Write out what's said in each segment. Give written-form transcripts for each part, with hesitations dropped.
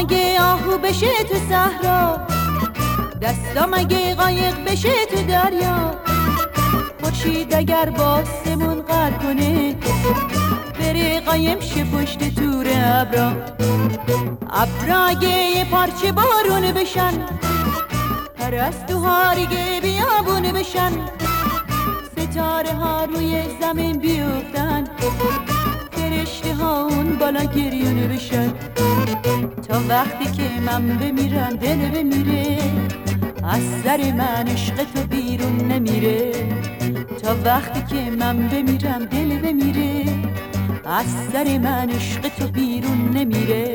مگه آهو بشه تو صحرا، دستا مگه قایق بشه تو دریا، خورشید اگر با آسمون غر کنه بره قایم شه پشت تور ابرا، ابرا اگه یه پارچه بارون بشن، پرستوها دیگه بیابون بشن، ستاره ها روی زمین بیفتن، فرشته ها اون بالا گریون بشن. تا وقتی که من بمیرم دل بمیره، از سر من عشق تو بیرون نمیره. تا وقتی که من بمیرم دل بمیره، از سر من عشق تو بیرون نمیره.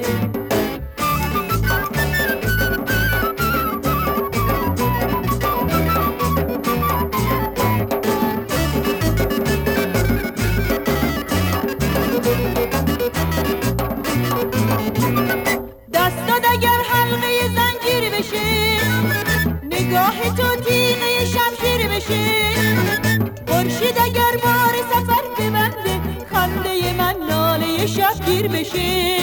دستات اگر حلقه زنجیر بشه، نگاه تو تیغه شمشیر بشه، خورشید اگر بار سفر ببنده، خنده من ناله شبگیر بشه.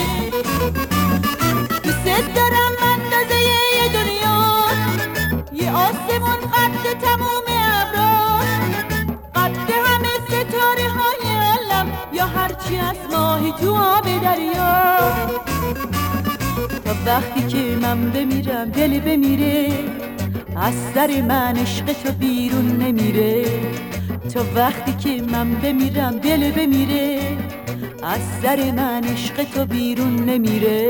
دوست دارم اندازه یه دنیا، یه آسمون قد تموم ابرا، قد همه ستاره های عالم، یا هرچی از ماهی تو آب دریا. تا وقتی که من بمیرم دل بمیره، از سر من عشق تو بیرون نمیره. تا وقتی که من بمیرم دل بمیره، از سر من عشق تو بیرون نمیره.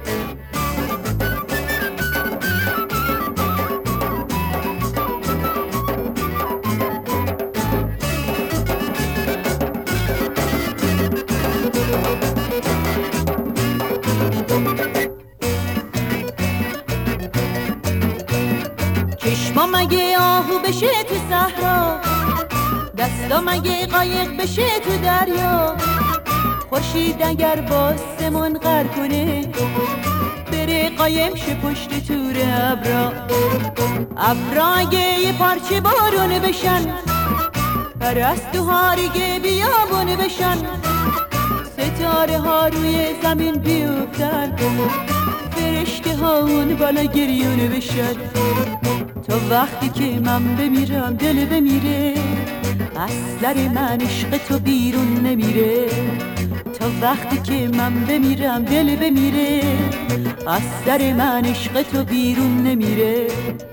چشما مگه آهو بشه تو صحرا، دستا مگه قایق بشه تو دریا، خورشید اگر با آسمون غر کنه بره قایم شه پشت تور ابرا، ابرا اگه یه پارچه بارون بشن، پرستوها دیگه بیابون بشن، ستاره ها روی زمین بیفتن، فرشته ها اون بالا گریون بشن. تا وقتی که من بمیرم دل بمیره، از سر من عشق تو بیرون نمیره. تا وقتی که من بمیرم دل بمیره، از سر من عشق تو بیرون نمیره.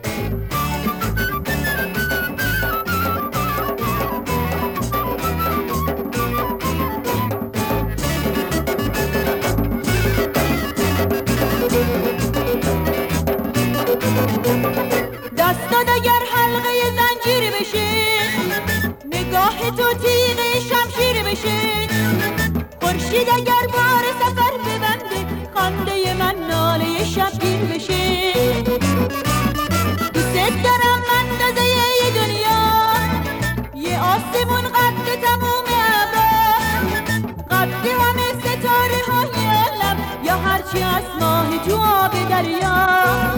دستات اگر حلقه زنجیر بشه، نگاه تو تیغه شمشیر بشه، خورشید اگر بار سفر ببنده، خنده من ناله شبگیر بشه. دوست دارم اندازه یه دنیا، یه آسمون قد تموم ابرا، قد همه ستاره های عالم، یا هرچی از ماهی تو آب دریا.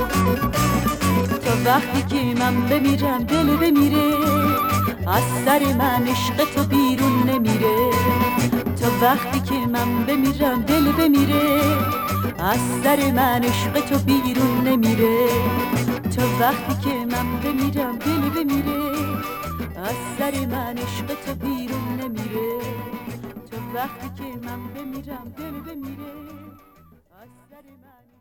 تا وقتی که من بمیرم دل بمیره، از سر من عشق تو بیرون نمیره. تا وقتی که من بمیرم دل بمیره، از سر من عشق تو بیرون نمیره. تا وقتی که من بمیرم دل بمیره، از سر من عشق تو بیرون نمیره. تا وقتی که من بمیرم دل بمیره، از سر من